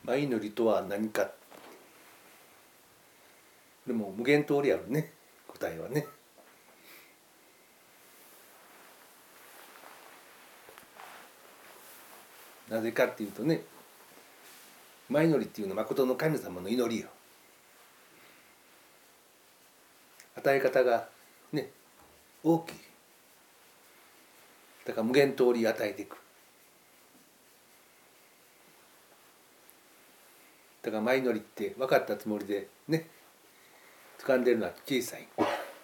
マイノリとは何か。でも無限通りあるね、答えはね。なぜかっていうとね、マイノリっていうのは誠の神様の祈りよ。与え方がね、大きい。だから無限通り与えていく。だからマイノリって分かったつもりでね、掴んでるのは小さい。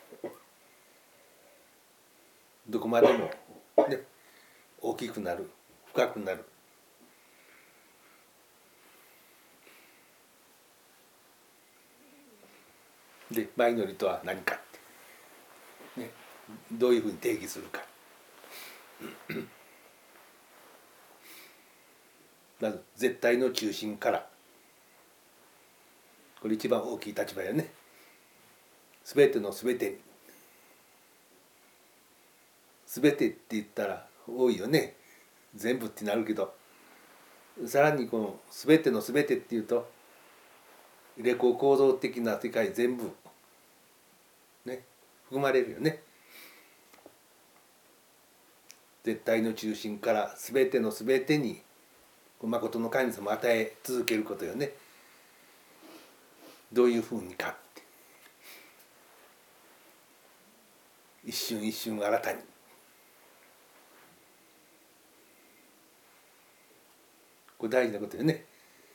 どこまでもね、大きくなる、深くなる。で、マイノリとは何かって、ね、どういうふうに定義するか。まず絶対の中心から、これ一番大きい立場よね。すべてのすべてに、すべてって言ったら多いよね。全部ってなるけど、さらにこのすべてのすべてっていうと、レコ構造的な世界全部ね、含まれるよね。絶対の中心からすべてのすべてに誠の神様を与え続けることよね。どういうふうにかって、一瞬一瞬新たに、これ大事なことよね。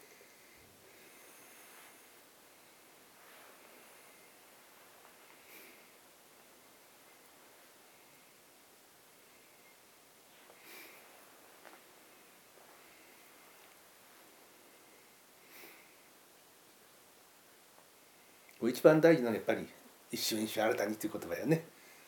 一番大事なのはやっぱり一瞬一瞬新たにという言葉よね。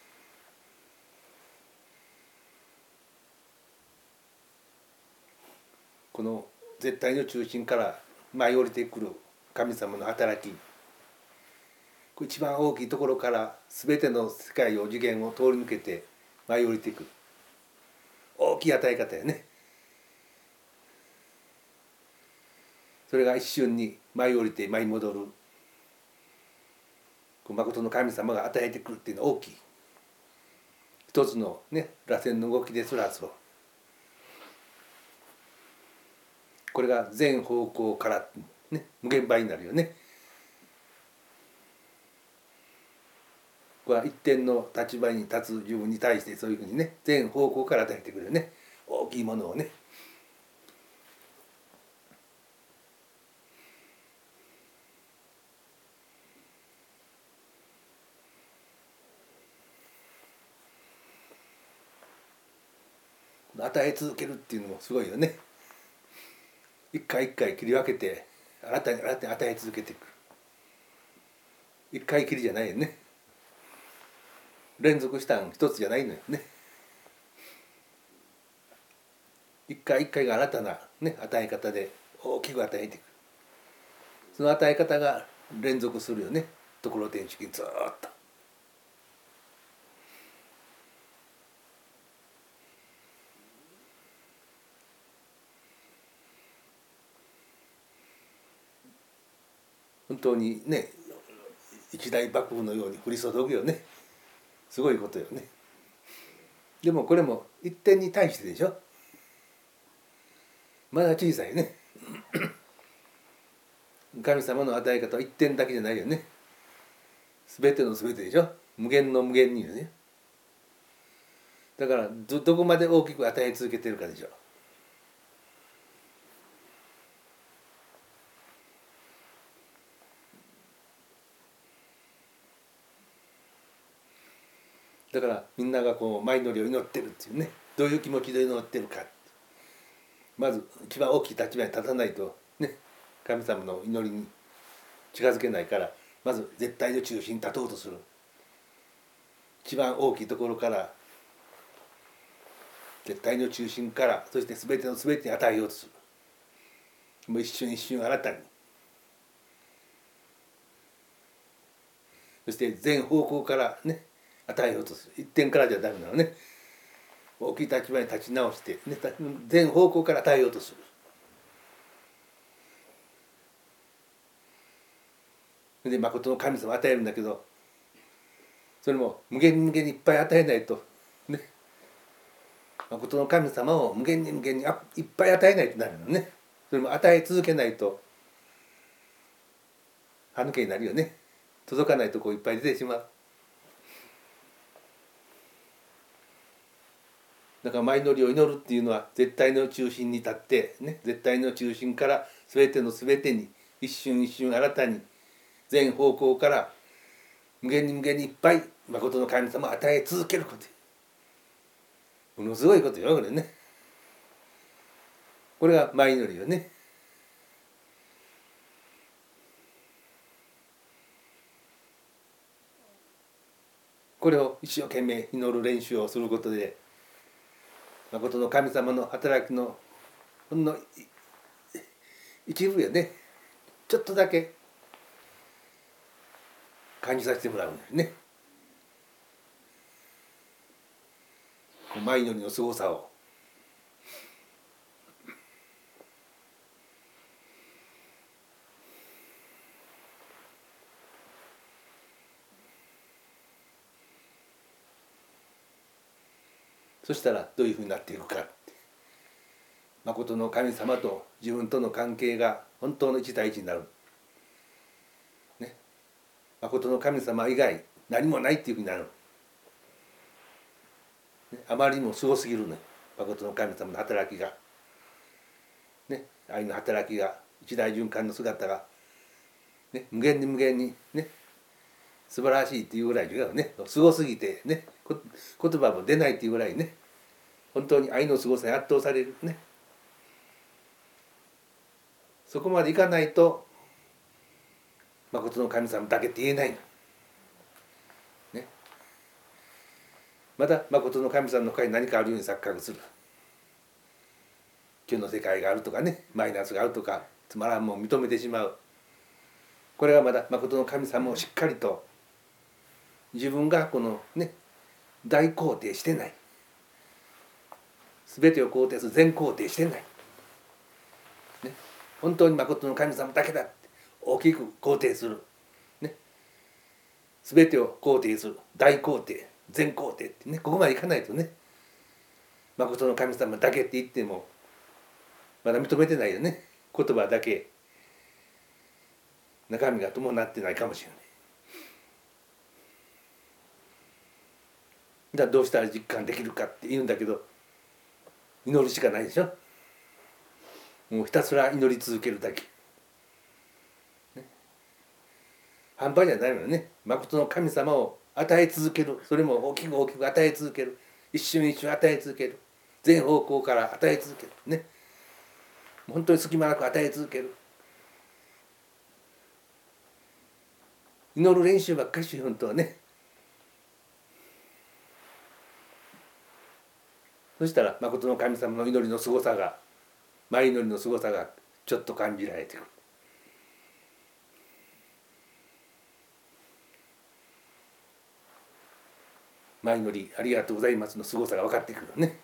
この絶対の中心から舞い降りてくる神様の働き、一番大きいところから全ての世界を次元を通り抜けて舞い降りていく大きい与え方やね。それが一瞬に舞い降りて舞い戻る誠の神様が与えてくるっていうのは大きい。一つのね螺旋の動きですらそう。これが全方向からね無限倍になるよね。これは一点の立場に立つ自分に対してそういうふうにね全方向から与えてくるよね、大きいものをね。与え続けるっていうのもすごいよね。一回一回切り分けて新たに新たに与え続けていく。一回きりじゃないよね。連続したん一つじゃないのよね。一回一回が新たな、ね、与え方で大きく与えていく。その与え方が連続するよね。ところてん式ずっと。本当にね一大幕府のように降り注ぐよね。すごいことよね。でもこれも一点に対してでしょ。まだ小さいね。神様の与え方は一点だけじゃないよね。全ての全てでしょ。無限の無限によね。だからどこまで大きく与え続けてるかでしょ。だからみんながこう舞のりを祈ってるっていうね、どういう気持ちで祈ってるか、まず一番大きい立場に立たないとね神様の祈りに近づけないから、まず絶対の中心に立とうとする。一番大きいところから絶対の中心から、そして全ての全てに与えようとする。もう一瞬一瞬新たに、そして全方向からね与えようとする。一点からじゃダメなのね。大きい立場に立ち直して、ね、全方向から与えようとする。 で誠の神様を与えるんだけど、それも無限に無限にいっぱい与えないとね、誠の神様を無限に無限にいっぱい与えないとなるのね。それも与え続けないと歯抜けになるよね。届かないとこいっぱい出てしまう。だから前乗りを祈るっていうのは絶対の中心に立ってね、絶対の中心から全ての全てに一瞬一瞬新たに全方向から無限に無限にいっぱい誠の神様を与え続けること。ものすごいことよこれね。これが前祈りよね。これを一生懸命祈る練習をすることで、誠の神様の働きのほんの一部やね、ちょっとだけ感じさせてもらうんですね。前祈りのすごさを。そしたらどういうふうになっていくか。誠の神様と自分との関係が本当の一対一になる。ね、誠の神様以外何もないっていうふうになる。あまりにもすごすぎるね、誠の神様の働きが。ね、愛の働きが、一大循環の姿が、ね、無限に無限にね、素晴らしいっていうぐらい違うね。すごすぎてね、言葉も出ないっていうぐらいね、本当に愛のすごさに圧倒されるね。そこまでいかないと誠の神様だけって言えないの。ね、また誠の神様の他に何かあるように錯覚する。今日の世界があるとかね、マイナスがあるとか、つまらんもん認めてしまう。これはまだ誠の神様をしっかりと自分がこのね、大肯定してない。全てを肯定する全肯定してない。ね、本当に誠の神様だけだって大きく肯定する。ね、全てを肯定する大肯定全肯定ってね、ここまでいかないとね、誠の神様だけって言ってもまだ認めてないよね。言葉だけ中身が伴ってないかもしれない。だからどうしたら実感できるかって言うんだけど、祈るしかないでしょ。もうひたすら祈り続けるだけ、ね、半端じゃないのよね。誠の神様を与え続ける。それも大きく大きく与え続ける。一瞬一瞬与え続ける。全方向から与え続けるね。本当に隙間なく与え続ける。祈る練習ばっかりし本当はね。そしたら誠の神様の祈りのすごさが、前祈りのすごさがちょっと感じられてくる。前祈りありがとうございますのすごさが分かってくるね。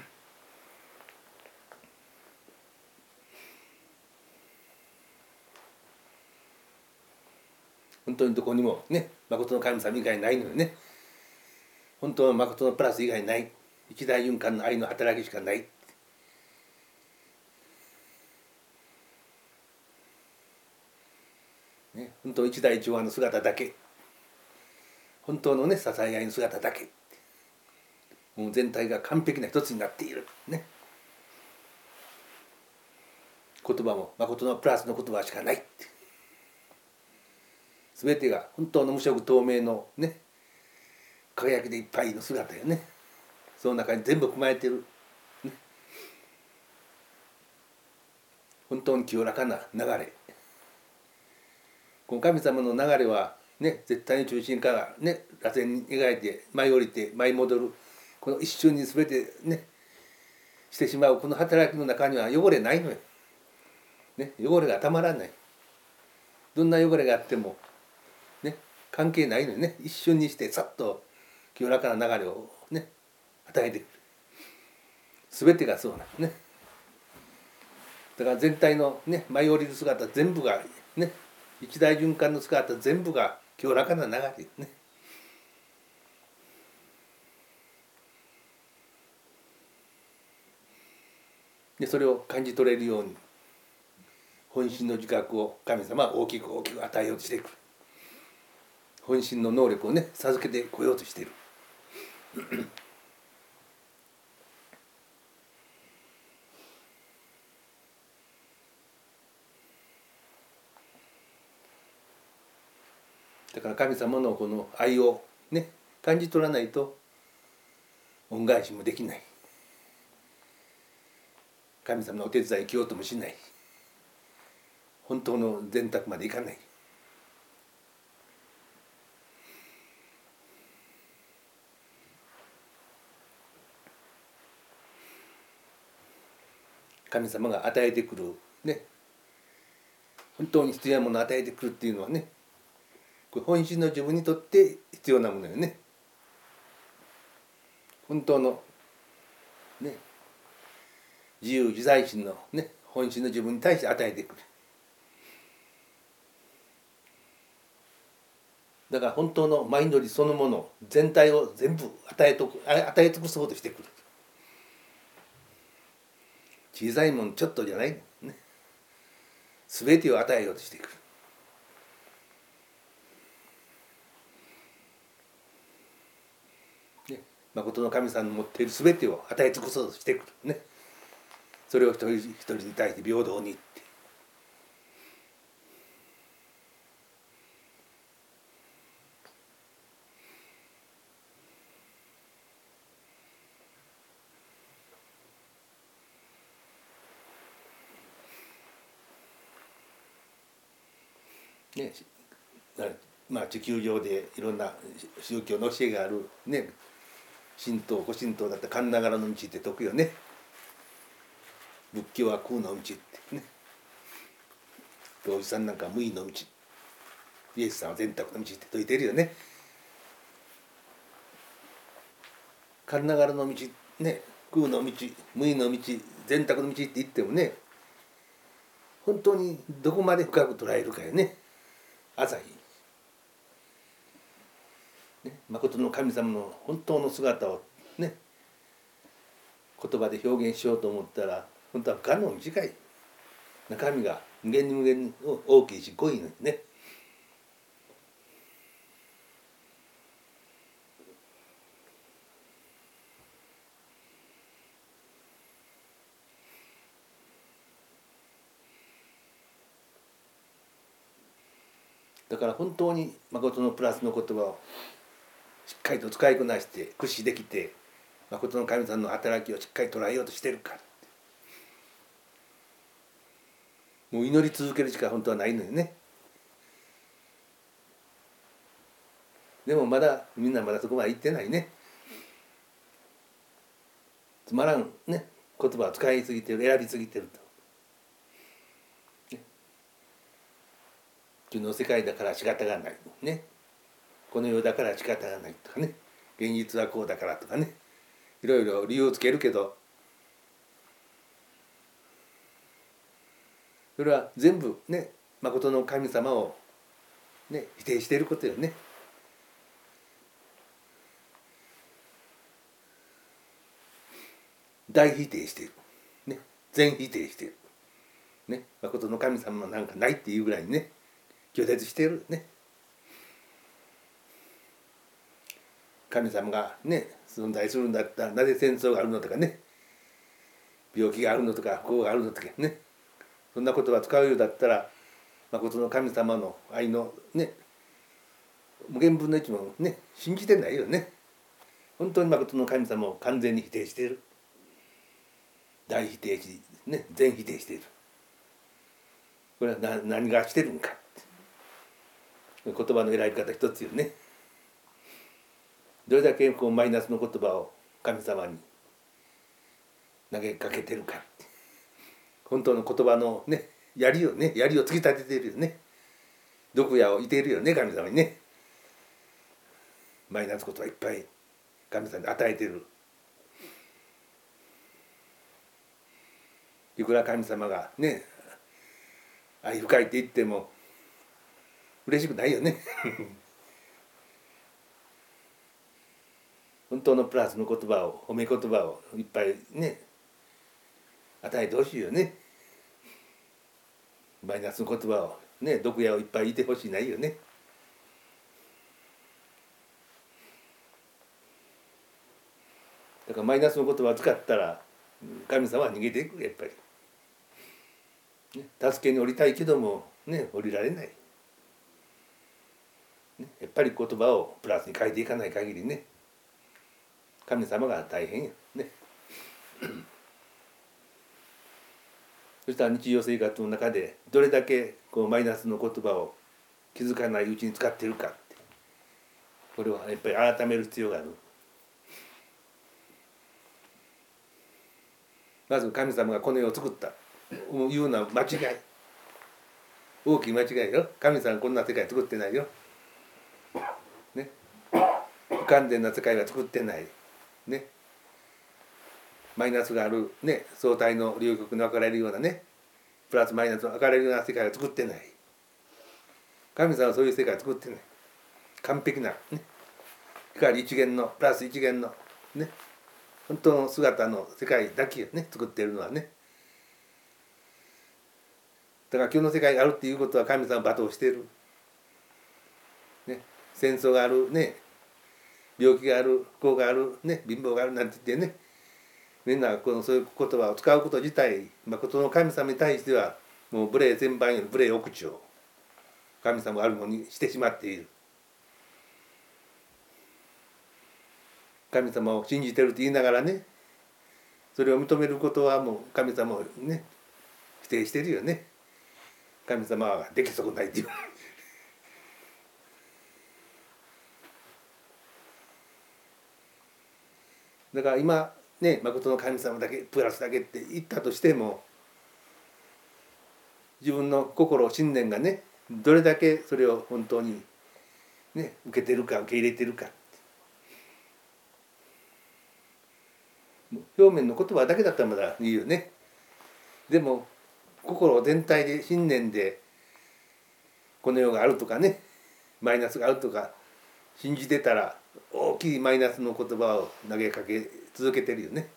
本当にどこにもね、誠の神様以外ないのよね。本当の誠のプラス以外ない。一大循環の愛の働きしかない。ね、本当一大一和の姿だけ。本当のね、支え合いの姿だけ。もう全体が完璧な一つになっている。ね。言葉も誠のプラスの言葉しかない。全てが本当の無色透明のね、輝きでいっぱいの姿よね。その中に全部含まれてる、ね、本当に清らかな流れ。この神様の流れはね、絶対に中心からね、螺旋に描いて舞い降りて舞い戻る、この一瞬に全てねしてしまうこの働きの中には汚れないのよ、ね、汚れがたまらない。どんな汚れがあってもね、関係ないのよね。一瞬にしてさっと清らかな流れをね与えてくる。全てがそうなのね。だから全体のね舞い降りる姿全部がね一大循環の姿全部が清らかな流れね。でそれを感じ取れるように本心の自覚を神様は大きく大きく与えようとしてくる。本心の能力をね授けてこようとしている。だから神様のこの愛をね感じ取らないと恩返しもできない。神様のお手伝いしようともしない。本当の善悪までいかない。神様が与えてくるね、本当に必要なものを与えてくるっていうのはね、これ本心の自分にとって必要なものよね。本当のね自由自在心のね本心の自分に対して与えてくる。だから本当のマインドリそのもの全体を全部与え尽くそうとしてくる。小さいもんちょっとじゃないね。全てを与えようとしてくる。ね、誠の神さんの持っている全てを与え尽くそうとしてくるね。それを一人一人に対して平等にって。ね、まあ地球上でいろんな宗教の教えがあるね、神道古神道だったら神流らの道って説くよね。仏教は空の道ってね。おじさんなんか無為の道、イエスさんは善悪の道って説いてるよね。神流らの道ね、空の道、無為の道、善悪の道って言ってもね、本当にどこまで深く捉えるかよね。浅い。ね、誠の神様の本当の姿をね言葉で表現しようと思ったら本当は不可能に近い。中身が無限に無限に大きいし濃いのにね。だから本当に誠のプラスの言葉をしっかりと使いこなして駆使できて誠の神様の働きをしっかり捉えようとしてるか。もう祈り続けるしか本当はないのよね。でもまだみんなまだそこまで行ってないね。つまらんね言葉を使いすぎてる、選びすぎてると。の世界だから仕方がないね、この世だから仕方がないとかね、現実はこうだからとかね、いろいろ理由をつけるけど、それは全部ね誠の神様をね否定していることよね。大否定している、ね、全否定している、ね、誠の神様なんかないっていうぐらいにね拒絶しているね。神様がね存在するんだったらなぜ戦争があるのとかね、病気があるのとか不幸があるのとかね、そんな言葉使うようだったら誠の神様の愛のね無限分の一もね信じてないよね。本当に誠の神様を完全に否定している、大否定しね全否定している。これは何がしてるんかって言葉の選び方一つよね。どれだけこうマイナスの言葉を神様に投げかけてるかって、本当の言葉のね槍を突き立ててるよね。毒矢をいてるよね神様にね。マイナス言葉いっぱい神様に与えてる。いくら神様がね愛深いって言っても嬉しくないよね本当のプラスの言葉を、褒め言葉をいっぱいね与えてほしいよね。マイナスの言葉をね、毒矢をいっぱいいてほしいないよね。だからマイナスの言葉を使ったら神様は逃げていく、やっぱり、ね、助けに降りたいけどもね降りられない、ね、やっぱり言葉をプラスに変えていかない限りね神様が大変よねそしたら日常生活の中でどれだけこうマイナスの言葉を気づかないうちに使っているかって、これはやっぱり改める必要がある。まず神様がこの世を作ったいうような間違い、大きい間違いよ。神様こんな世界作ってないよ、ね、不完全な世界は作ってない、ね、マイナスがある、ね、相対の両極に分かれるようなね、プラスマイナスの分かれるような世界は作ってない。神様はそういう世界は作ってない。完璧な、ね、光一元のプラス一元のね本当の姿の世界だけをね作っているのはね。だから今日の世界があるっていうことは神様を罵倒している、ね、戦争があるね、病気がある、不幸がある、ね、貧乏があるなんて言ってね、みんなそういう言葉を使うこと自体、誠の神様に対してはもう無礼千万より無礼億兆、神様があるものにしてしまっている。神様を信じてると言いながらね、それを認めることはもう神様をね否定してるよね。神様はでき損ないっていうだから今ね、誠の神様だけプラスだけって言ったとしても、自分の心信念がねどれだけそれを本当にね受けてるか受け入れてるか、表面の言葉だけだったらまだいいよね。でも心全体で信念でこの世があるとかね、マイナスがあるとか信じてたら大きいマイナスの言葉を投げかけ続けてるよね。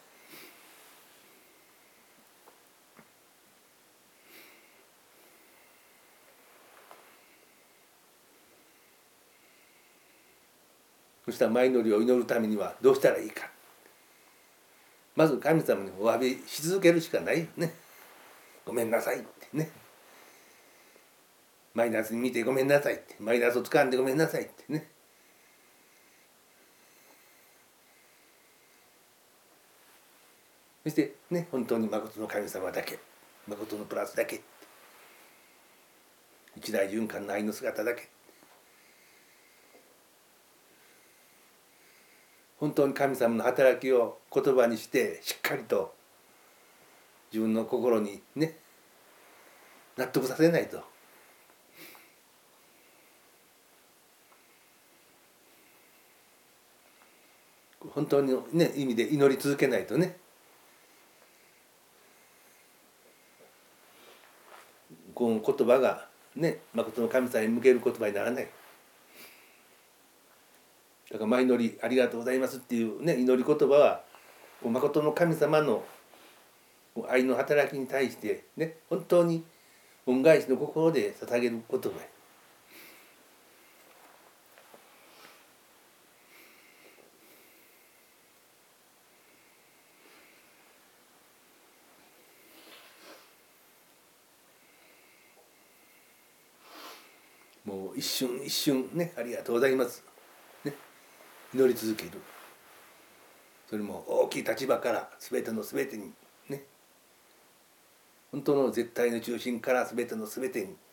そしたら前祈りを祈るためにはどうしたらいいか。まず神様にお詫びし続けるしかないよね。ごめんなさいってね。マイナスに見てごめんなさいって、マイナスを掴んでごめんなさいってね。そしてね、本当に誠の神様だけ、誠のプラスだけ、一大循環の愛の姿だけ、本当に神様の働きを言葉にしてしっかりと自分の心にね納得させないと、本当にね意味で祈り続けないとね、この言葉がね誠の神様に向ける言葉にならない。だから前祈りありがとうございますっていうね祈り言葉は誠の神様の愛の働きに対してね本当に恩返しの心で捧げる言葉や。もう一瞬一瞬ねありがとうございますね祈り続ける。それも大きい立場から全ての全てにね、本当の絶対の中心から全ての全てに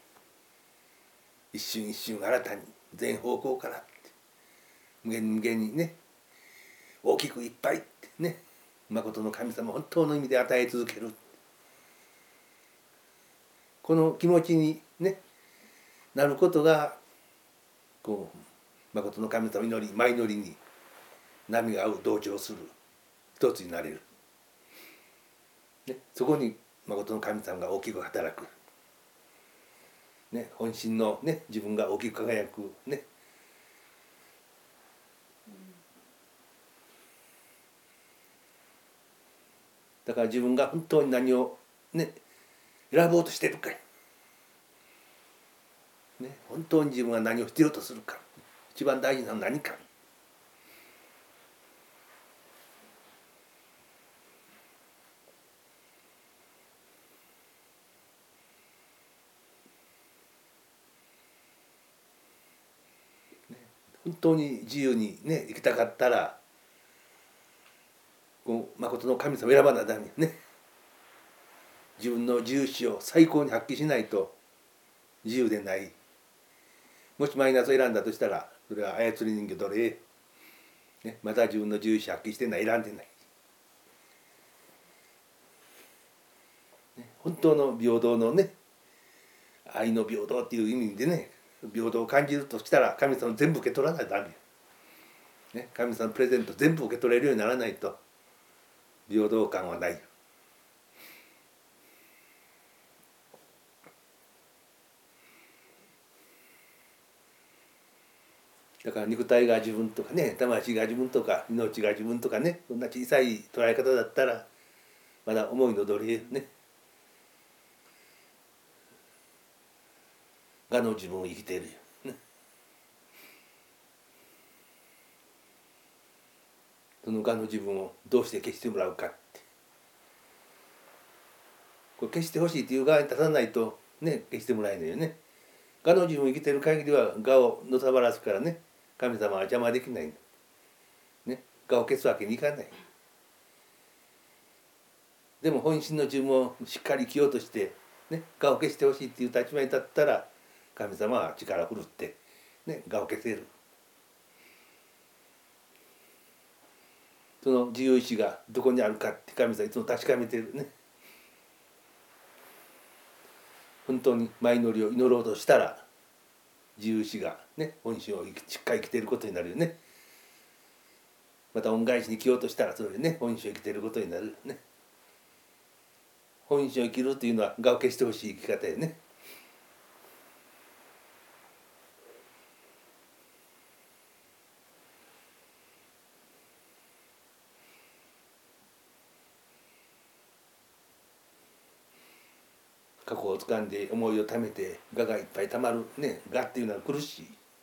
一瞬一瞬新たに全方向からって無限無限にね大きくいっぱいってね誠の神様本当の意味で与え続ける、この気持ちにねなることがこう誠の神様祈り前祈りに波が合う同調する一つになれる、ね、そこに誠の神様が大きく働く。 ね、本心の、ね、自分が大きく輝くね、だから自分が本当に何をね選ぼうとしているか、ね、本当に自分が何を必要とするか、一番大事なのは何か、本当に自由にね生きたかったらこう誠の神様を選ばないためにね、自分の自由意志を最高に発揮しないと自由でない。もしマイナスを選んだとしたらそれは操り人形奴隷、ね、また自分の自由意志発揮してない、選んでない、ね、本当の平等のね、愛の平等っていう意味でね、平等を感じるとしたら神様全部受け取らないとダメよ、ね、神様のプレゼント全部受け取れるようにならないと平等感はないよ。だから肉体が自分とかね、魂が自分とか命が自分とかね、そんな小さい捉え方だったらまだ思いの奴隷ね、我の自分を生きているよ、ね、その我の自分をどうして消してもらうかって、これ消してほしいっていう側に立たないとね消してもらえないよね。我の自分を生きている限りは我をのさばらすからね、神様は邪魔できない、ね、我を消すわけにいかない。でも本心の自分をしっかり生きようとして、ね、我を消してほしいっていう立場に立ったら神様は力を振るって、ね、我を消せる。その自由意志がどこにあるかって神様いつも確かめてるね。本当に前祈りを祈ろうとしたら自由意志がね本心をしっかり生きていることになるよね。また恩返しに生きようとしたらそれでね本心を生きていることになるね。本心を生きるというのは我を消してほしい生き方よね。過去を掴んで思いをためて我がいっぱいたまるね、我っていうのは苦し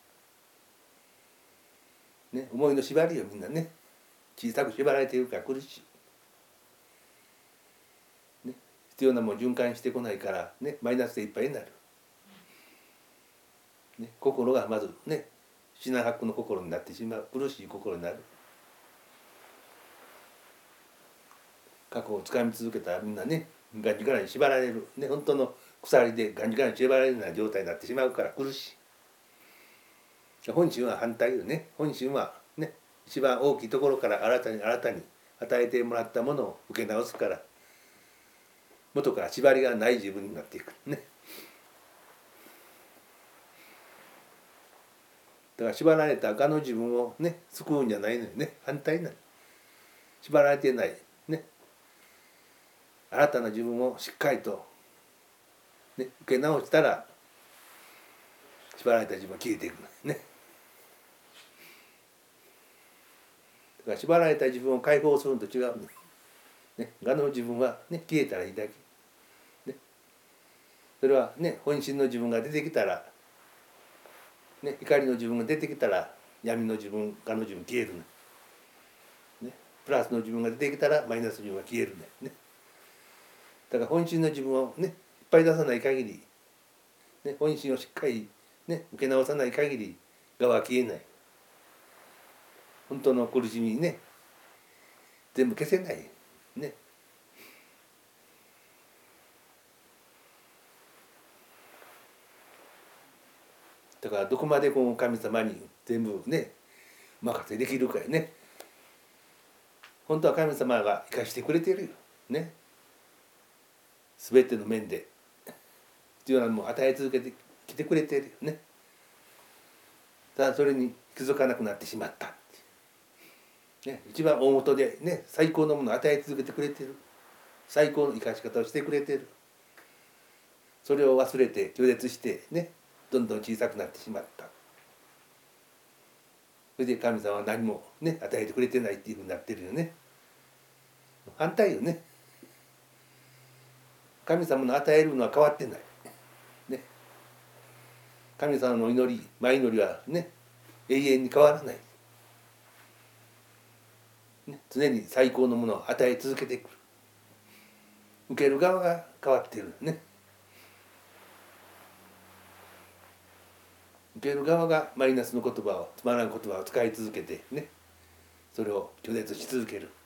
い、ね、思いの縛りよみんなね、小さく縛られているから苦しい、ね、必要なもの循環してこないからねマイナスでいっぱいになる、ね、心がまずね品薄の心になってしまう、苦しい心になる。過去を掴み続けたらみんなねがんじがらに縛られる、ね、本当の鎖でがんじがらに縛られるような状態になってしまうから苦しい。本心は反対よね。本心はね一番大きいところから新たに与えてもらったものを受け直すから元から縛りがない自分になっていくね。だから縛られた我の自分をね救うんじゃないのよね、反対になる。縛られてないね新たな自分をしっかりと、ね、受け直したら縛られた自分は消えていくね。だから縛られた自分を解放するのと違うね。我の自分はね消えたらいいだけ、ね、それはね本心の自分が出てきたら、ね、怒りの自分が出てきたら闇の自分我の自分消えるね。プラスの自分が出てきたらマイナスの自分が消えるね。だから本心の自分をねいっぱい出さない限り、ね、本心をしっかりね受け直さない限り我は消えない。本当の苦しみにね全部消せないね。だからどこまでこの神様に全部ね任せできるかよね。本当は神様が生かしてくれてるよね。全ての面で必要なものを与え続けてきてくれてるよね。ただそれに気づかなくなってしまった、ね、一番大元でね最高のものを与え続けてくれてる、最高の生かし方をしてくれてる。 それを忘れて拒絶してね、どんどん小さくなってしまった。それで神様は何もね与えてくれてないっていうふうになってるよね。反対よね。神様の与えるのは変わってない、ね、神様の祈り前祈りはね永遠に変わらない、ね、常に最高のものを与え続けてくる。受ける側が変わっているね。受ける側がマイナスの言葉をつまらん言葉を使い続けてね、それを拒絶し続ける。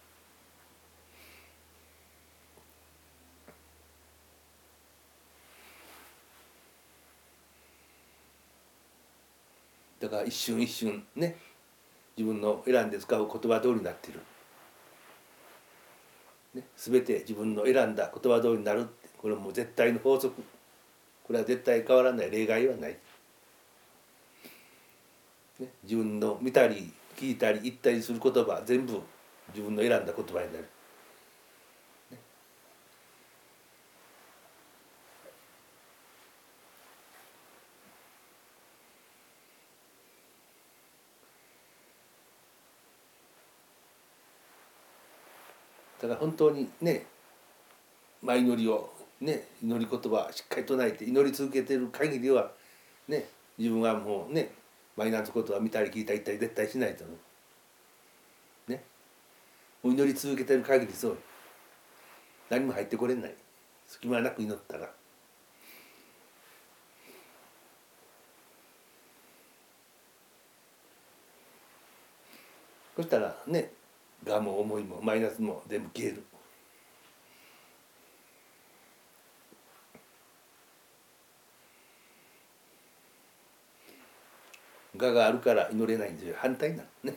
だから一瞬一瞬ね、自分の選んで使う言葉通りになっている、ね、全て自分の選んだ言葉通りになるって、これはもう絶対の法則。これは絶対変わらない、例外はない、ね、自分の見たり聞いたり言ったりする言葉全部自分の選んだ言葉になる、ね、だから本当にね祈りをね、祈り言葉しっかり唱えて祈り続けている限りはね、自分はもうねマイナス言葉見たり聞いたり言ったり絶対しないと思うね。もう祈り続けている限りそう、何も入ってこれない、隙間なく祈ったら。そしたらね、我も思いもマイナスも全部消える。我があるから祈れないんですよ、反対なのね。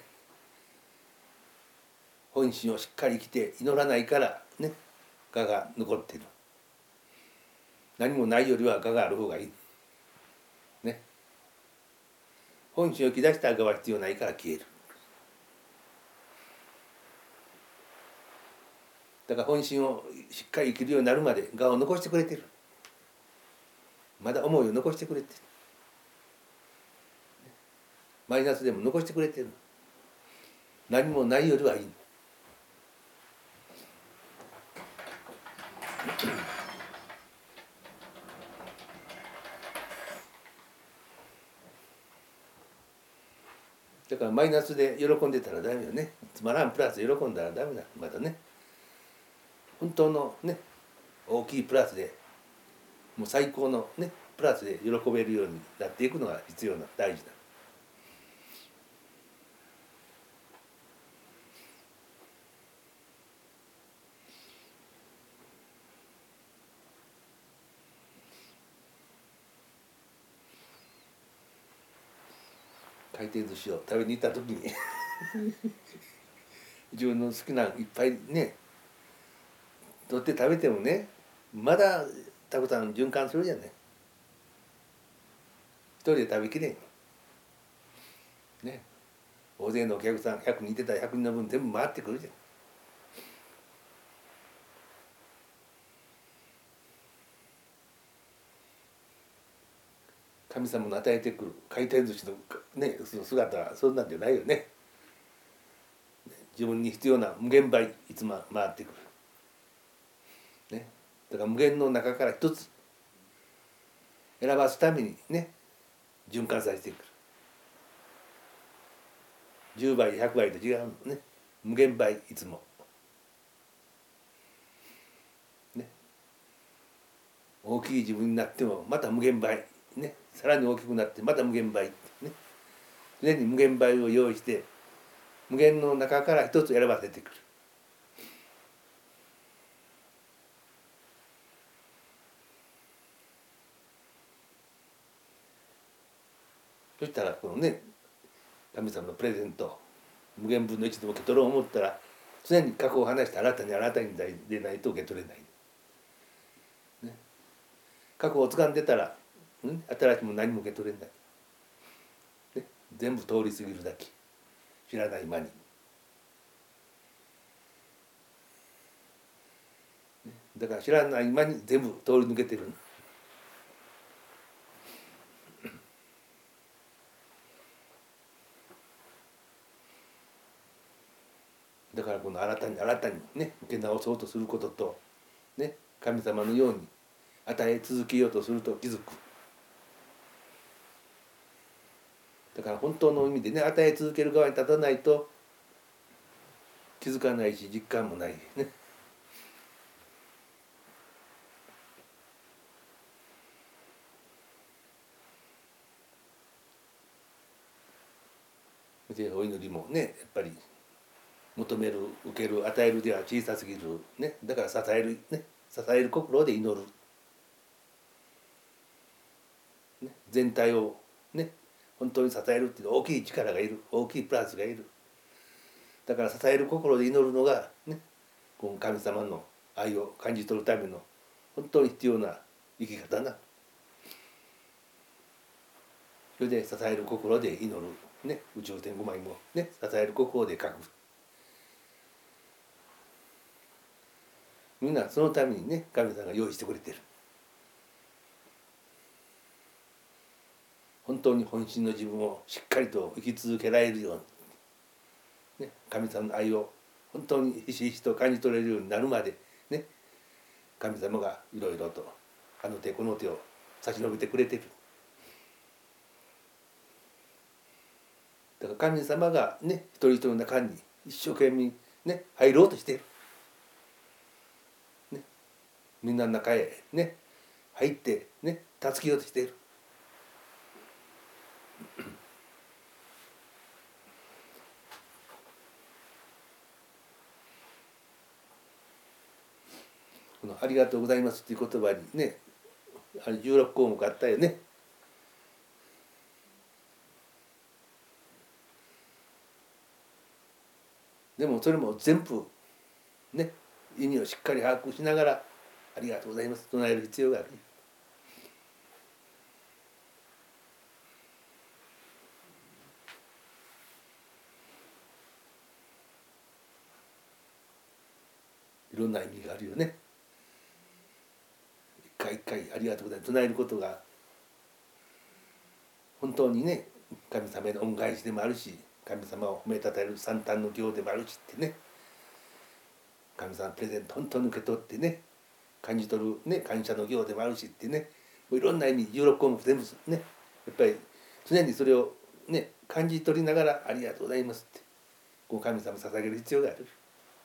本心をしっかり生きて祈らないからね、我が残っている。何もないよりは我がある方がいいね。本心を生き出したら我は必要ないから消える。だから本心をしっかり生きるようになるまで我を残してくれてる。まだ思いを残してくれてる。マイナスでも残してくれてる。何もないよりはいい。だからマイナスで喜んでたらダメよね。つまらんプラスで喜んだらダメだ。まだね、本当のね大きいプラスでもう最高のねプラスで喜べるようになっていくのが必要な大事な。回転寿司を食べに行った時に自分の好きなのいっぱいね取って食べてもね、まだたくさん循環するじゃない。一人で食べきれんね。大勢のお客さん100人いてたら100人の分全部回ってくるじゃん。神様の与えてくる回転寿司のねその姿はそんなんじゃないよね。自分に必要な無限倍いつも回ってくる、ね、だから無限の中から一つ選ばすためにね循環させてくる。10倍100倍と違うのね、無限倍いつも、ね、大きい自分になってもまた無限倍ね、さらに大きくなってまた無限倍ね、常に無限倍を用意して無限の中から一つ選ばせてくる。そしたらこのね神様のプレゼント無限分の1でも受け取ろう思ったら常に過去を話して新たにでないと受け取れない、ね、過去を掴んでたら、新しいも何も受け取れない、ね、全部通り過ぎるだけ知らない間に、だから知らない間に全部通り抜けてる。 だからこの新たにね受け直そうとすることとね神様のように与え続けようとすると気づく。だから本当の意味でね与え続ける側に立たないと気づかないし実感もないね。でお祈りもねやっぱり求める受ける与えるでは小さすぎるね。だから支えるね支える心で祈る、ね、全体をね本当に支えるっていう大きい力がいる、大きいプラスがいる。だから支える心で祈るのがねこの神様の愛を感じ取るための本当に必要な生き方な。それで支える心で祈るね宇宙天五枚もね支える心で書く。みんなそのためにね神様が用意してくれてる。本当に本心の自分をしっかりと生き続けられるように、ね、神様の愛を本当にひしひしと感じ取れるようになるまでね神様がいろいろとあの手この手を差し伸べてくれてる。だから神様がね一人一人の中に一生懸命ね入ろうとしている、ね、みんなの中へね入ってね助けようとしている。このありがとうございますっていう言葉にねあれ16項目あったよね。でもそれも全部ね意味をしっかり把握しながらありがとうございますと唱える必要がある。いろんな意味があるよね。一回一回ありがとうございます唱えることが本当にね神様への恩返しでもあるし神様を褒めたたえる惨憺の行でもあるしってね神様のプレゼント本当に受け取ってね感じ取るね感謝の行でもあるしってねいろんな意味16項目全部ねやっぱり常にそれをね感じ取りながらありがとうございますってこう神様捧げる必要がある。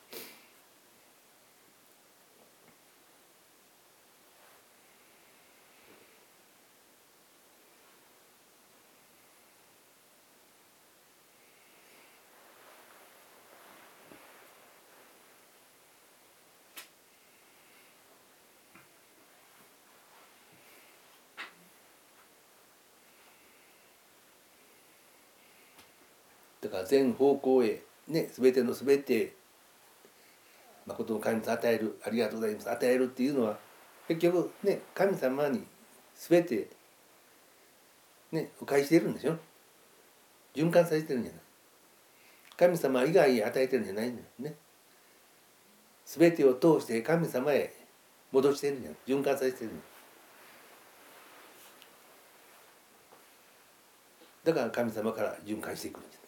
だから全方向へね全ての全て誠の神様与えるありがとうございます与えるっていうのは結局ね神様に全てねお返ししてるんでしょ。循環させてるんじゃない。神様以外へ与えてるんじゃないんだよね。全てを通して神様へ戻してるんじゃない循環させてるんだ。だから神様から循環していくんです。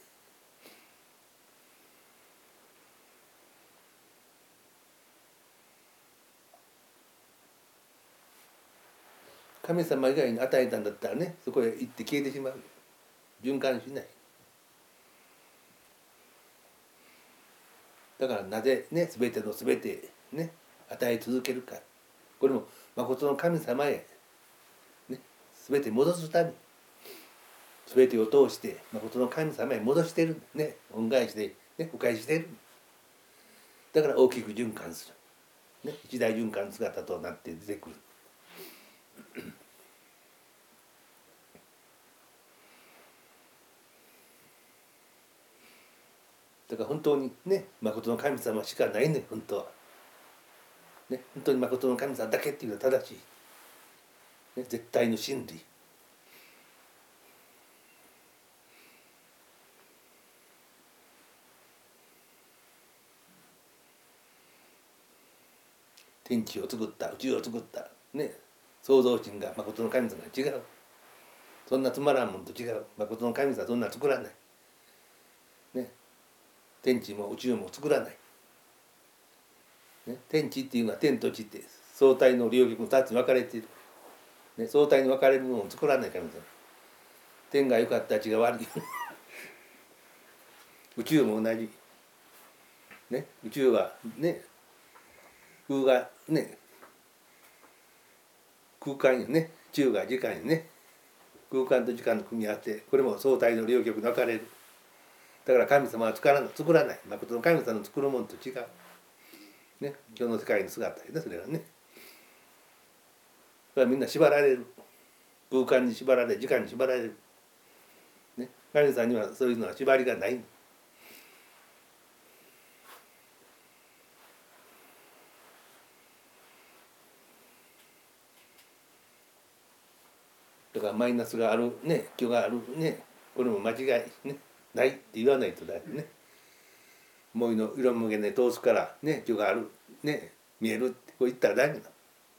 神様以外に与えたんだったらねそこへ行って消えてしまう。循環しない。だからなぜね全ての全てね与え続けるか。これも誠の神様へね全て戻すため全てを通して誠の神様へ戻してるね恩返しでねお返ししてる。だから大きく循環する、ね、一大循環姿となって出てくる。だから本当にね誠の神様しかないね本当は。ね、本当に誠の神様だけっていうのは正しい、ね、絶対の真理。天地を作った宇宙を作ったね創造神が誠の神様が違う。そんなつまらんもんと違う。誠の神様はそんな作らない、ね、天地も宇宙も作らない。 ね、天地っていうのは天と地って相対の両極の2つに分かれている、ね、相対に分かれるものを作らない神様。天が良かったら地が悪い宇宙も同じ、ね、宇宙はね空がね空間よね、宙が時間よね、空間と時間の組み合わせ、これも相対の両極に分かれる。だから神様は作らない、誠の神様の作るものと違う、ね、今日の世界の姿よね、それはね。それはみんな縛られる、空間に縛られ、時間に縛られる、ね、神様にはそういうのは縛りがない。だからマイナスがあるね、虚があるね、これも間違いね、ないって言わないとだよね。思いの色無限で通すからね、虚があるね、見えるってこう言ったらダメだ。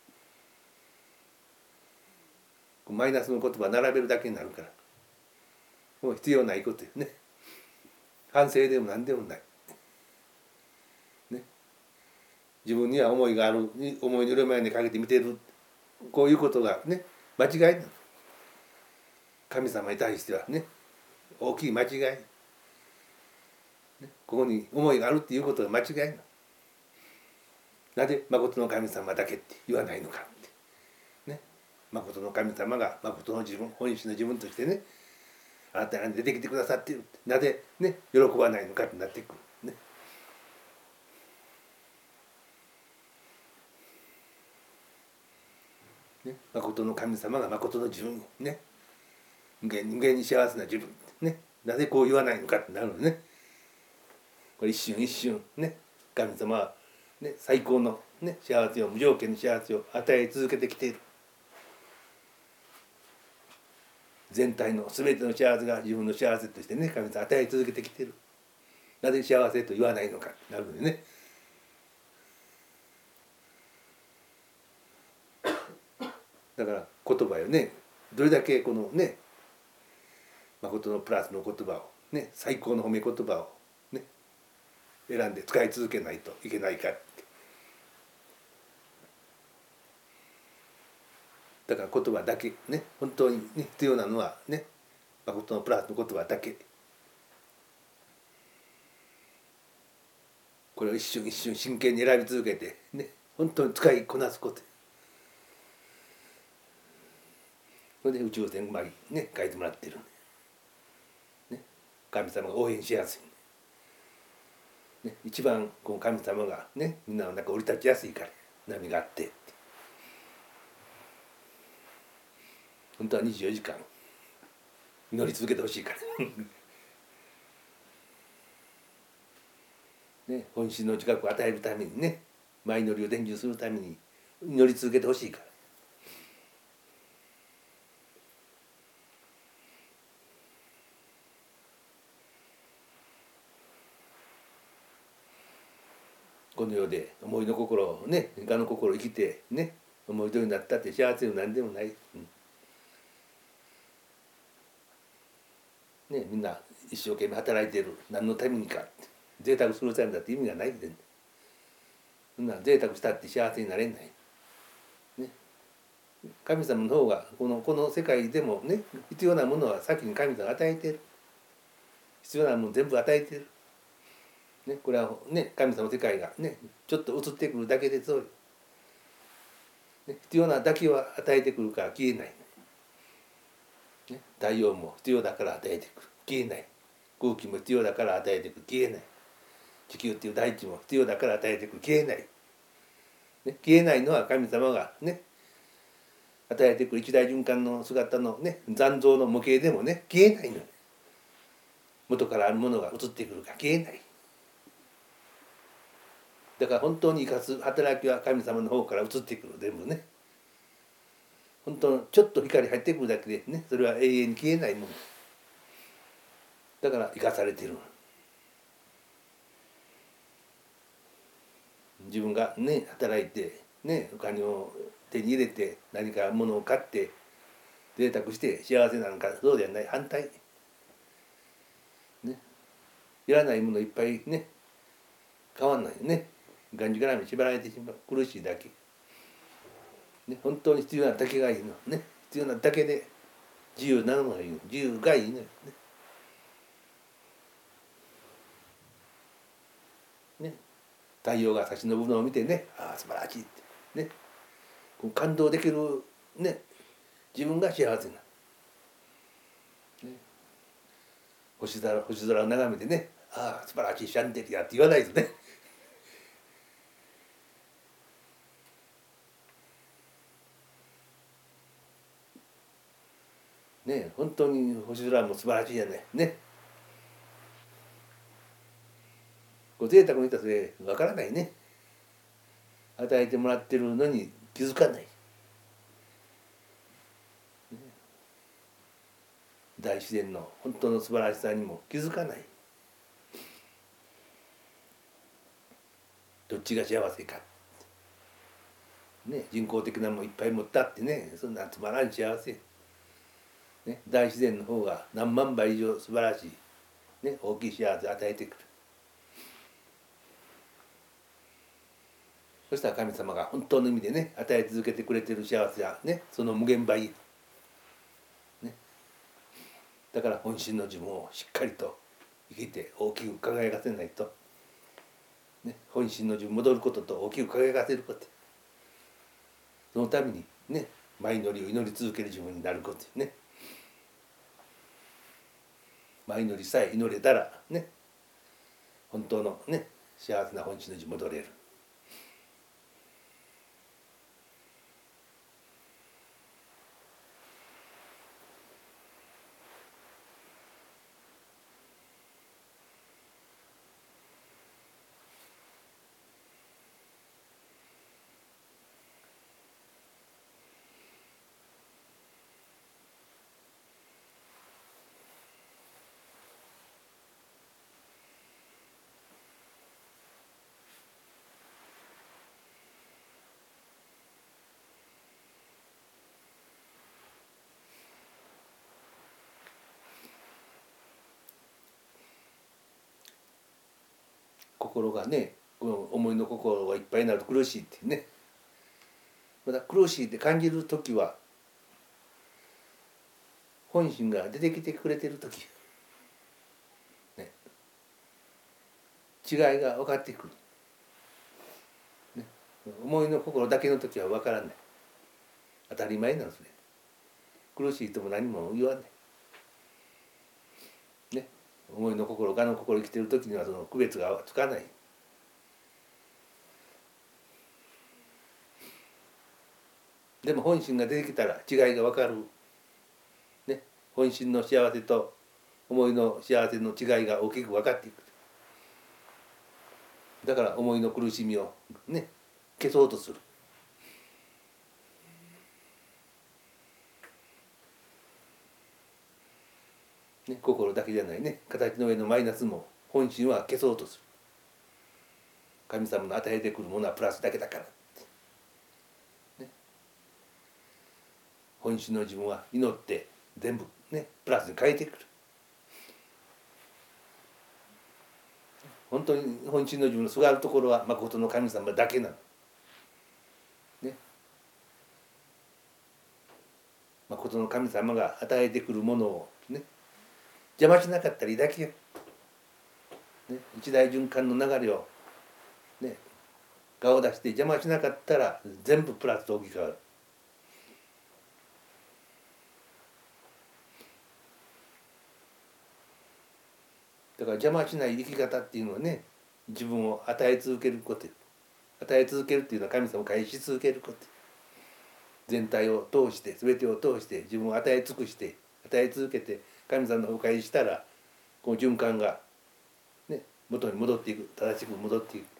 マイナスの言葉並べるだけになるから、もう必要ないことよね。反省でも何でもない、ね、自分には思いがある、思いの色眼鏡かけて見てる、こういうことがね間違いなの。神様に対してはね大きい間違い、ね、ここに思いがあるっていうことが間違いなの。なぜ誠の神様だけって言わないのかって、ね、誠の神様が誠の自分、本心の自分としてね、あなたに出てきてくださっているって、なぜね喜ばないのかってなってくるね。ね、誠の神様が誠の自分ね、無限に幸せな自分ね、なぜこう言わないのかってなるのね。これ一瞬一瞬ね、神様はね最高のね幸せを、無条件の幸せを与え続けてきている。全体の全ての幸せが自分の幸せとしてね神様与え続けてきている。なぜ幸せと言わないのかってなるのでね。だから言葉よね、どれだけこのね誠のプラスの言葉をね、最高の褒め言葉をね選んで使い続けないといけないかって。だから言葉だけね、本当に、ね、必要なのはね誠のプラスの言葉だけ。これを一瞬一瞬真剣に選び続けてね、本当に使いこなすこと。それで宇宙船うまいね書いてもらってる、ね、神様が応援しやすい、ね、一番この神様がねみんなの中降り立ちやすいから、波があって本当は24時間祈り続けてほしいからね、本心の自覚を与えるためにね、前祈りを伝授するために祈り続けてほしいから。この世で思いの心をね、我の心を生きてね、思い通りになったって幸せでも何でもない、ね、みんな一生懸命働いている、何のためにかって、贅沢するためだって意味がないで、ね、そんな贅沢したって幸せになれない、ね、神様の方がこの世界でもね必要なものは先に神様が与えている、必要なもの全部与えている、ね、これはね神様の世界がねちょっと移ってくるだけでそうよ、ね、必要なだけは与えてくるから消えない、ね、太陽も必要だから与えてくる、消えない、空気も必要だから与えてくる、消えない、地球っていう大地も必要だから与えてくる、消えない、ね、消えないのは神様がね与えてくる一大循環の姿のね残像の模型でもね消えないのよ。元からあるものが移ってくるから消えない。だから本当に生かす働きは神様の方から移ってくる、全部ね。本当のちょっと光入ってくるだけでね、それは永遠に消えないものだから生かされている。自分がね働いてねお金を手に入れて何か物を買って贅沢して幸せなんかそうではない、反対、ね、いらないものいっぱいね買わないよね。 がんじがらめに縛られてしまう、苦しいだけ、ね、本当に必要なだけがいいのね。必要なだけで自由なのがいいの、自由がいいのよね。ね、太陽が差し昇るのを見てね、ああ素晴らしいってね、感動できるね、自分が幸せな、ね、星空を眺めてね、ああ素晴らしいシャンデリアって言わないとね。ね、本当に星空も素晴らしいじゃないね。贅沢の人はそれ分からないね。与えてもらってるのに気づかない、大自然の本当の素晴らしさにも気づかない。どっちが幸せか、ね、人工的なもんいっぱい持ったってね、そんなつまらん幸せ、ね、大自然の方が何万倍以上素晴らしい、ね、大きい幸せを与えてくる。そしたら神様が本当の意味でね与え続けてくれてる幸せはね、その無限倍、ね、だから本心の自分をしっかりと生きて大きく輝かせないと、ね、本心の自分戻ることと大きく輝かせること、そのためにね前祈りを祈り続ける自分になることね。前祈りさえ祈れたらね、本当のね幸せな本心の自分に戻れる。心がね、この思いの心がいっぱいになると苦しいってね。また苦しいって感じる時は本心が出てきてくれてる時、ね、違いが分かってくる、ね、思いの心だけの時は分からない。当たり前なんですね。苦しいとも何も言わない、ね、思いの心我の心生きてる時にはその区別がつかない。でも本心が出てきたら違いが分かる、ね、本心の幸せと思いの幸せの違いが大きく分かっていく。だから思いの苦しみをね消そうとする、ね、心だけじゃないね、形の上のマイナスも本心は消そうとする。神様の与えてくるものはプラスだけだから、ね、本心の自分は祈って全部ねプラスに変えてくる。本当に本心の自分のすがるところは誠の神様だけなの、ね、誠の神様が与えてくるものをね邪魔しなかったらいいだけよ、ね、一大循環の流れをね顔を出して邪魔しなかったら全部プラスと置き換わる。だから邪魔しない生き方っていうのはね、自分を与え続けること、与え続けるっていうのは神様を返し続けること、全体を通して全てを通して自分を与え尽くして与え続けて神様のお返ししたら、この循環が、ね、元に戻っていく、正しく戻っていく。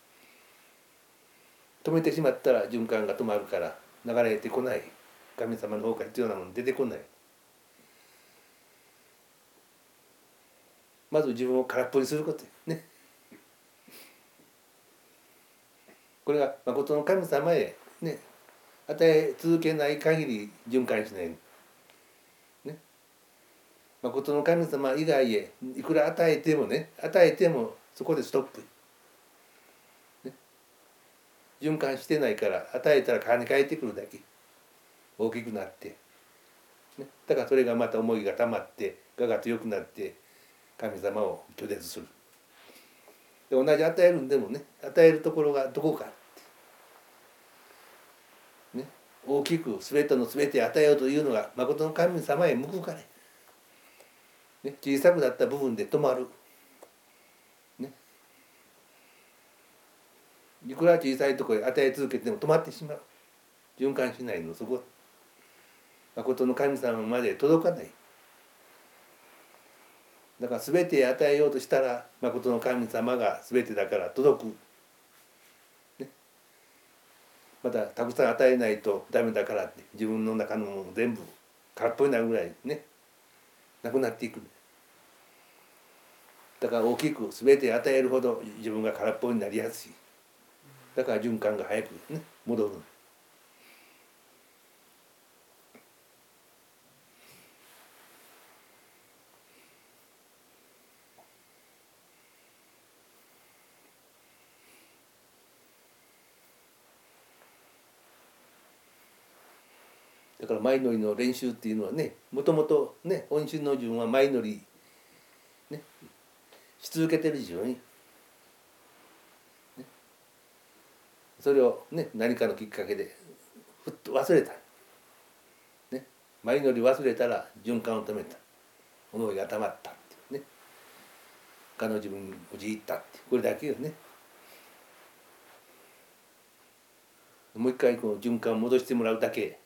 止めてしまったら循環が止まるから流れてこない、神様の方から必要なもの出てこない。まず自分を空っぽにすることね。これが誠の神様へね与え続けない限り循環しない、ね、誠の神様以外へいくら与えてもね、与えてもそこでストップ、ね、 循環してないから、与えたら跳ね返ってくるだけ、大きくなって、ね、だからそれがまた思いがたまって我が強くなって神様を拒絶する。で同じ与えるんでもね、与えるところがどこかって、ね、大きく全ての全て与えようというのが誠の神様へ向くから、ね、小さくなった部分で止まる、ね、いくら小さいところへ与え続けても止まってしまう、循環しないの、そこ誠の神様まで届かない。だから全て与えようとしたら誠の神様が全てだから届く、ね、またたくさん与えないとダメだからって自分の中のもの全部空っぽになるぐらいね、なくなっていく。だから大きく全て与えるほど自分が空っぽになりやすい。だから循環が早くね戻る。だから前乗りの練習っていうのはね、もともとね本心の自分は前乗り、ね、し続けてる自分に、ね、それをね何かのきっかけでふっと忘れた、ね、前乗り忘れたら循環を止めた、思いがたまったっていうね、他の自分に陥ったってこれだけよね。もう一回こう循環を戻してもらうだけ、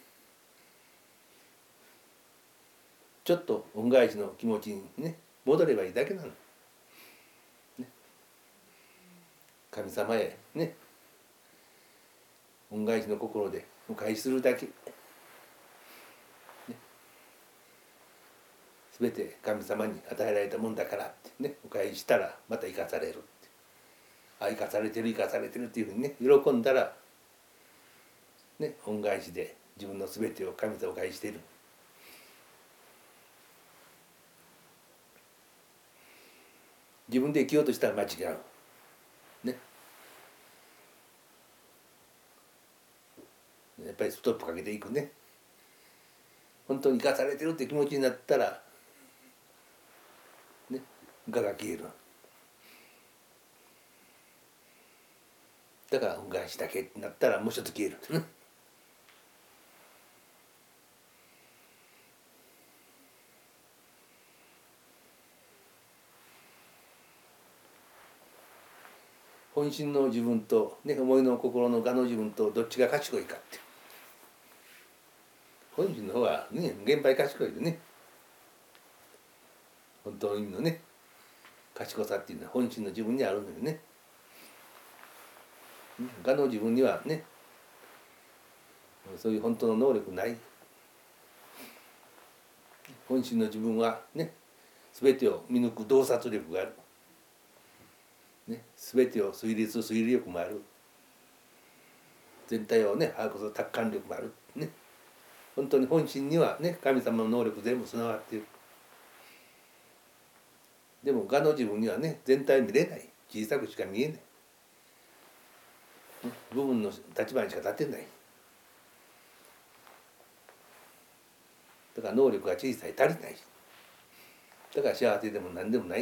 ちょっと恩返しの気持ちにね戻ればいいだけなの、ね、神様へね恩返しの心でお返しするだけ、ね、全て神様に与えられたもんだからってね、お返ししたらまた生かされるって、あ生かされてる生かされてるっていうふうにね喜んだら、ね、恩返しで自分の全てを神様お返ししている。自分で生きようとしたら間違う、ね、やっぱりストップかけていくね。本当に生かされてるって気持ちになったらね我が消える。だから恩返しだけってなったらもう一つ消える本心の自分と、ね、思いの心の我の自分とどっちが賢いかって、本心の方がね限界賢いでね、本当の意味のね賢さっていうのは本心の自分にあるのよね。我の自分にはねそういう本当の能力ない。本心の自分はね全てを見抜く洞察力がある、ね、全てを推理力もある、全体をね把握する達観力もある、ね、本当に本心にはね神様の能力全部備わっている。でも我の自分にはね全体見れない、小さくしか見えない、部分の立場にしか立てない。だから能力が小さい、足りない。だから幸せでも何でもない。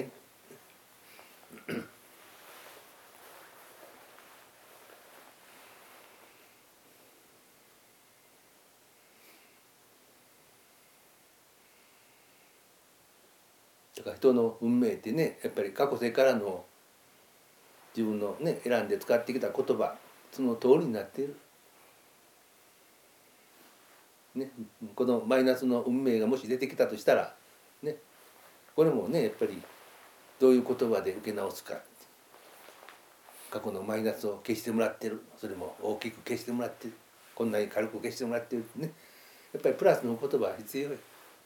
だから人の運命ってねやっぱり過去世からの自分のね選んで使ってきた言葉その通りになっている。ね、このマイナスの運命がもし出てきたとしたら、ね、これもねやっぱりどういう言葉で受け直すか、過去のマイナスを消してもらってる、それも大きく消してもらってる、こんなに軽く消してもらってるね、やっぱりプラスの言葉は必要よ。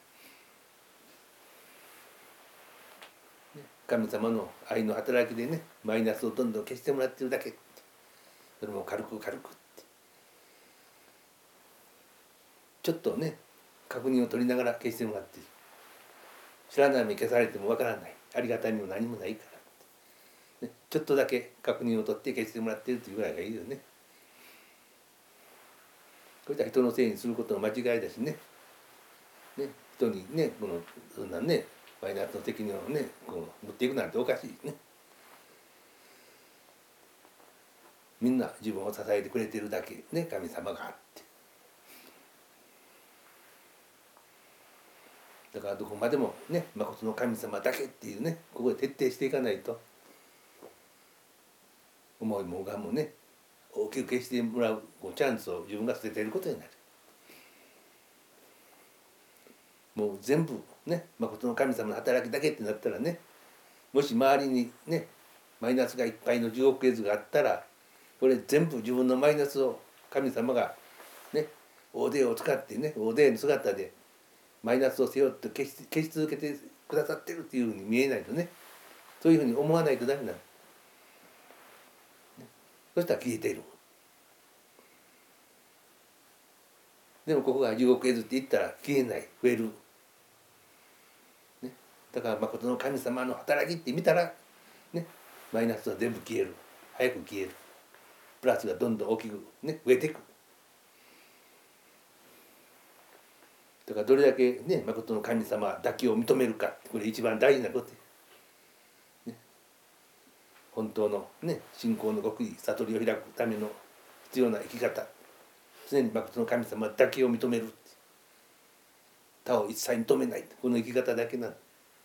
神様の愛の働きでねマイナスをどんどん消してもらってるだけ、それも軽く軽くってちょっとね確認を取りながら消してもらってる。知らない目消されてもわからない、ありがたみも何もないから、ね、ちょっとだけ確認を取って消してもらってるというぐらいがいいよね。 そしたら人のせいにすることの間違いだしね、人にねそんなねマイナスの責任をね持っていくなんておかしいね。みんな自分を支えてくれてるだけね、神様があって、だからどこまでもね誠の神様だけっていうね、ここで徹底していかないと、思いもがんもね大きく消してもらうチャンスを自分が捨てていることになる。もう全部ね誠の神様の働きだけってなったらね、もし周りにねマイナスがいっぱいの地獄絵図があったら、これ全部自分のマイナスを神様がね大勢を使ってね、大勢の姿でマイナスを背負って消し続けてくださってるっていうふうに見えないとね、そういうふうに思わないとダメなの。そしたら消えている。でもここが地獄絵図って言ったら消えない、増える、ね、だから誠の神様の働きって見たらね、マイナスは全部消える、早く消える、プラスがどんどん大きくね増えていく。だからどれだけね誠の神様だけを認めるか、これ一番大事なこと、ね、本当のね信仰の極意、悟りを開くための必要な生き方、常に誠の神様だけを認める、他を一切認めない、この生き方だけなの。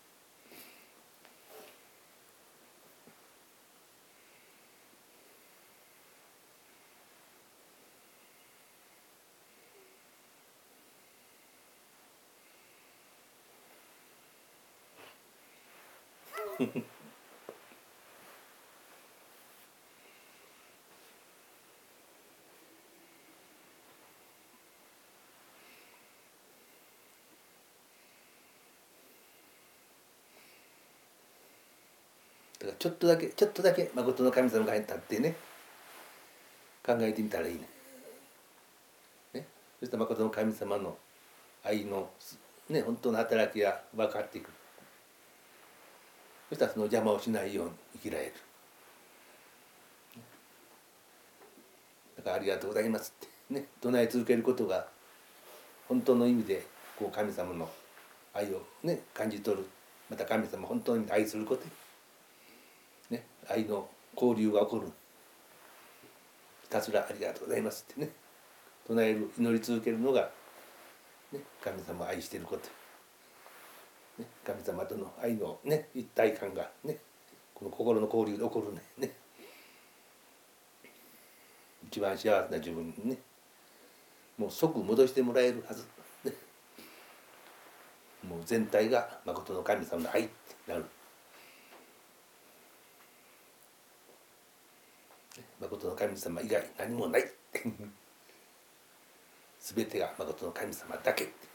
だからちょっとだけ誠の神様が立ってね考えてみたらいいね。そしたら誠の神様の愛のね本当の働きが分かっていく。そしたらその邪魔をしないように生きられる。だからありがとうございますってね唱え続けることが本当の意味で神様の愛をね感じ取る。また神様本当に愛することね、愛の交流が起こる。ひたすらありがとうございますってね唱える、祈り続けるのが、ね、神様を愛していること、ね、神様との愛の、ね、一体感が、ね、この心の交流で起こるね、一番幸せな自分にねもう即戻してもらえるはず、ね、もう全体が誠の神様の愛ってなる。誠の神様以外何もない全てが誠の神様だけって